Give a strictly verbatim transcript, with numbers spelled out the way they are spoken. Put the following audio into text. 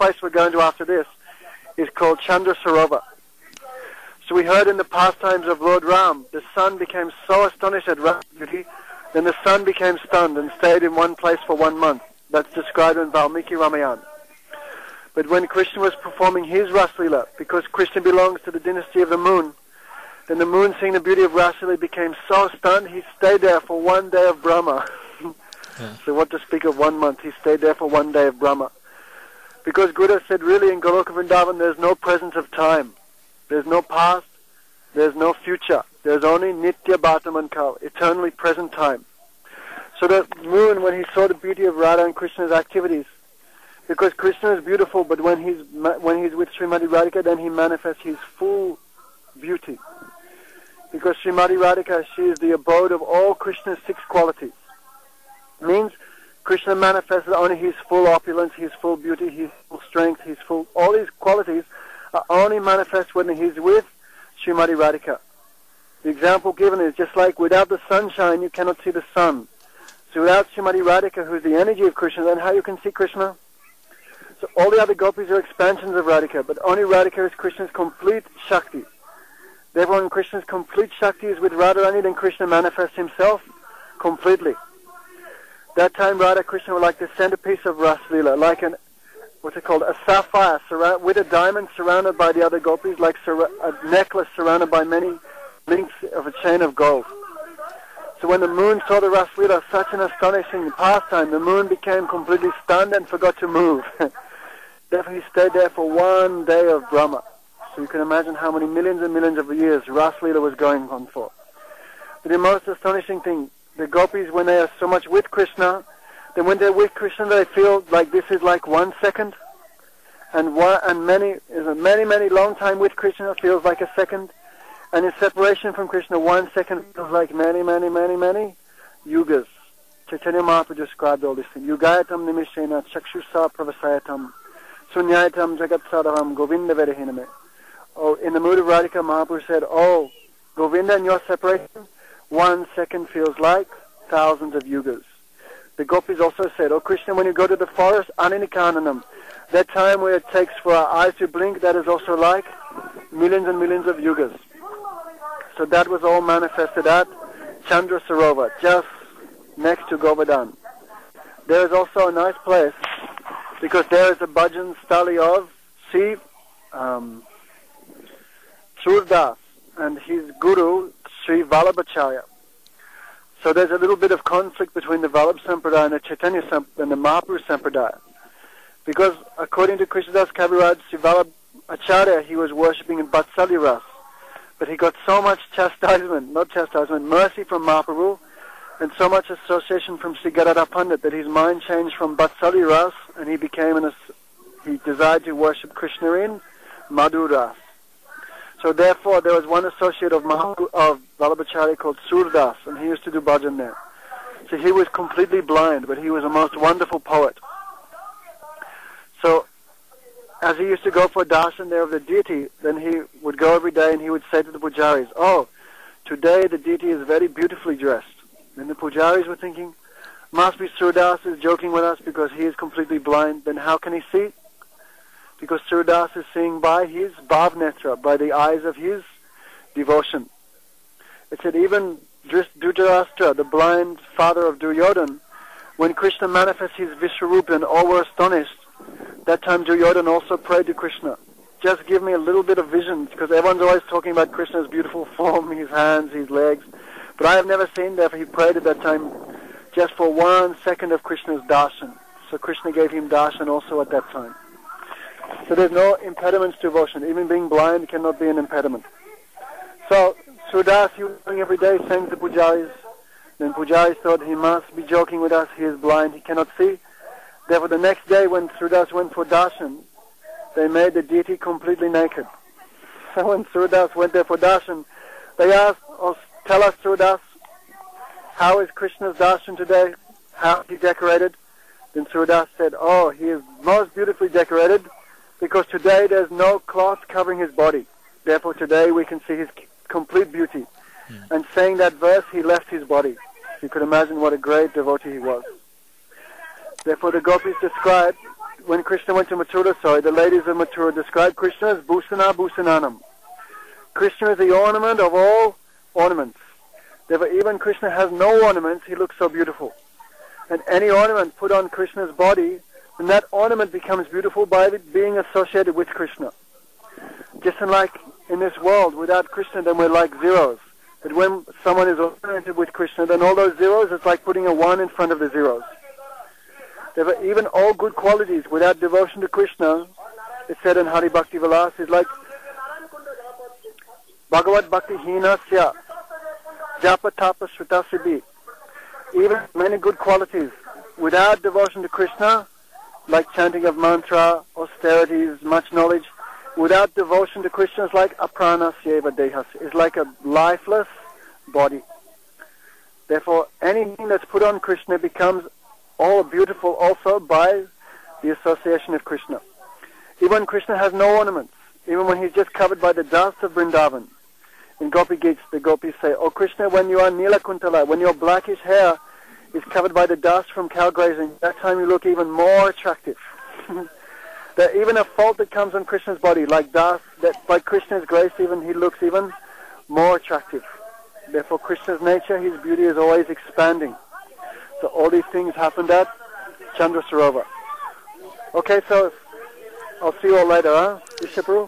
place we're going to after this is called Chandra Sarovar. So we heard in the pastimes of Lord Ram, the sun became so astonished at Rama's beauty, then the sun became stunned and stayed in one place for one month. That's described in Valmiki Ramayana. But when Krishna was performing his Raslila, because Krishna belongs to the dynasty of the moon, then the moon, seeing the beauty of Raslila, became so stunned, he stayed there for one day of Brahma. Yeah. So what to speak of one month? He stayed there for one day of Brahma. Because Buddha said, really, in Goloka Vrindavan, there's no presence of time. There's no past. There's no future. There's only Nitya Bhartaman Kal, eternally present time. So the moon, when he saw the beauty of Radha and Krishna's activities, because Krishna is beautiful, but when he's when he's with Srimati Radhika, then he manifests his full beauty. Because Srimati Radhika, she is the abode of all Krishna's six qualities. Means Krishna manifests only his full opulence, his full beauty, his full strength, his full... All these qualities are only manifest when he's with Srimati Radhika. The example given is just like without the sunshine, you cannot see the sun. So without Srimati Radhika, who is the energy of Krishna, then how you can see Krishna? So all the other gopis are expansions of Radhika, but only Radhika is Krishna's complete Shakti. Therefore, when Krishna's complete Shakti is with Radharani, then Krishna manifests himself completely. That time, Radha Krishna were like the centerpiece of Raslila, like an, what's it called, a sapphire surround, with a diamond surrounded by the other gopis, like sur a necklace surrounded by many links of a chain of gold. So when the moon saw the Raslila, such an astonishing pastime, the moon became completely stunned and forgot to move. Therefore, he stayed there for one day of Brahma. So you can imagine how many millions and millions of years Raslila was going on for. But the most astonishing thing, the gopis, when they are so much with Krishna, then when they're with Krishna, they feel like this is like one second, and one, and many is a many many long time with Krishna feels like a second, and in separation from Krishna, one second feels like many many many many yugas. Chaitanya Mahaprabhu described all this thing. Yugayatam nimishena chakshusa pravasayatam sunyayatam jagat sadavam govinda vedahiname. Oh, in the mood of Radhika, Mahaprabhu said, "Oh, Govinda, in your separation, one second feels like thousands of yugas." The gopis also said, "Oh Krishna, when you go to the forest, aninikananam, that time where it takes for our eyes to blink, that is also like millions and millions of yugas." So that was all manifested at Chandra Sarovar, just next to Govardhan. There is also a nice place, because there is a bhajan stali of Sri um, Surdas and his guru, Sri Vallabhacharya. So there's a little bit of conflict between the Vallabh Sampradaya and the Chaitanya Sampradaya and the Mahaprabhu Sampradaya. Because according to Krishnadas Kaviraj, Sri Vallabhacharya, he was worshipping in Vatsalya Ras. But he got so much chastisement, not chastisement, mercy from Mahaprabhu, and so much association from Sri Gadadhar Pandit that his mind changed from Vatsalya Ras, and he became an, he desired to worship Krishna in Madhur Ras. So therefore, there was one associate of Mahaprabhu, of Vallabhacharya called Surdas, and he used to do bhajan there. So he was completely blind, but he was a most wonderful poet. So, as he used to go for darshan there of the deity, then he would go every day and he would say to the pujaris, "Oh, today the deity is very beautifully dressed." And the pujaris were thinking, must be Surdas is joking with us because he is completely blind, then how can he see? Because Surdas is seeing by his bhavnetra, by the eyes of his devotion. It said even Dhritarashtra, the blind father of Duryodhana, when Krishna manifests his Vishwarupa and all were astonished, that time Duryodhana also prayed to Krishna, "Just give me a little bit of vision," because everyone's always talking about Krishna's beautiful form, his hands, his legs. But I have never seen, therefore he prayed at that time just for one second of Krishna's darshan. So Krishna gave him darshan also at that time. So there's no impediments to devotion. Even being blind cannot be an impediment. So Surdas, he was doing every day, saying to pujaris. Then pujaris thought he must be joking with us, he is blind, he cannot see. Therefore the next day when Surdas went for darshan, they made the deity completely naked. So when Surdas went there for darshan, they asked, "Oh, tell us, Surdas, how is Krishna's darshan today? How is he decorated?" Then Surdas said, "Oh, he is most beautifully decorated, because today there's no cloth covering his body. Therefore today we can see his complete beauty." Yeah. And saying that verse, he left his body. You could imagine what a great devotee he was. Therefore the gopis describe when Krishna went to Mathura, sorry, the ladies of Mathura described Krishna as Bhusana Bhusananam. Krishna is the ornament of all ornaments. Therefore, even Krishna has no ornaments, he looks so beautiful. And any ornament put on Krishna's body, then that ornament becomes beautiful by it being associated with Krishna. Just like in this world, without Krishna, then we're like zeros. But when someone is ornamented with Krishna, then all those zeros, it's like putting a one in front of the zeros. Therefore, even all good qualities without devotion to Krishna, it's said in Hari Bhakti Vilas, is like Bhagavad Bhakti Hinasya Japa Tapa Shrita Siddhi. Even many good qualities without devotion to Krishna, like chanting of mantra, austerities, much knowledge, without devotion to Krishna is like aprana syeva dehas, is like a lifeless body. Therefore, anything that's put on Krishna becomes all beautiful also by the association of Krishna. Even Krishna has no ornaments, even when he's just covered by the dust of Vrindavan. In Gopi Gita, the gopis say, "Oh Krishna, when you are Nila Kuntala, when your blackish hair is covered by the dust from cow grazing, that time you look even more attractive." That even a fault that comes on Krishna's body, like dust, that by Krishna's grace even he looks even more attractive. Therefore Krishna's nature, his beauty is always expanding. So all these things happened at Chandra Sarovar. Okay, so I'll see you all later, huh? Ishapuru?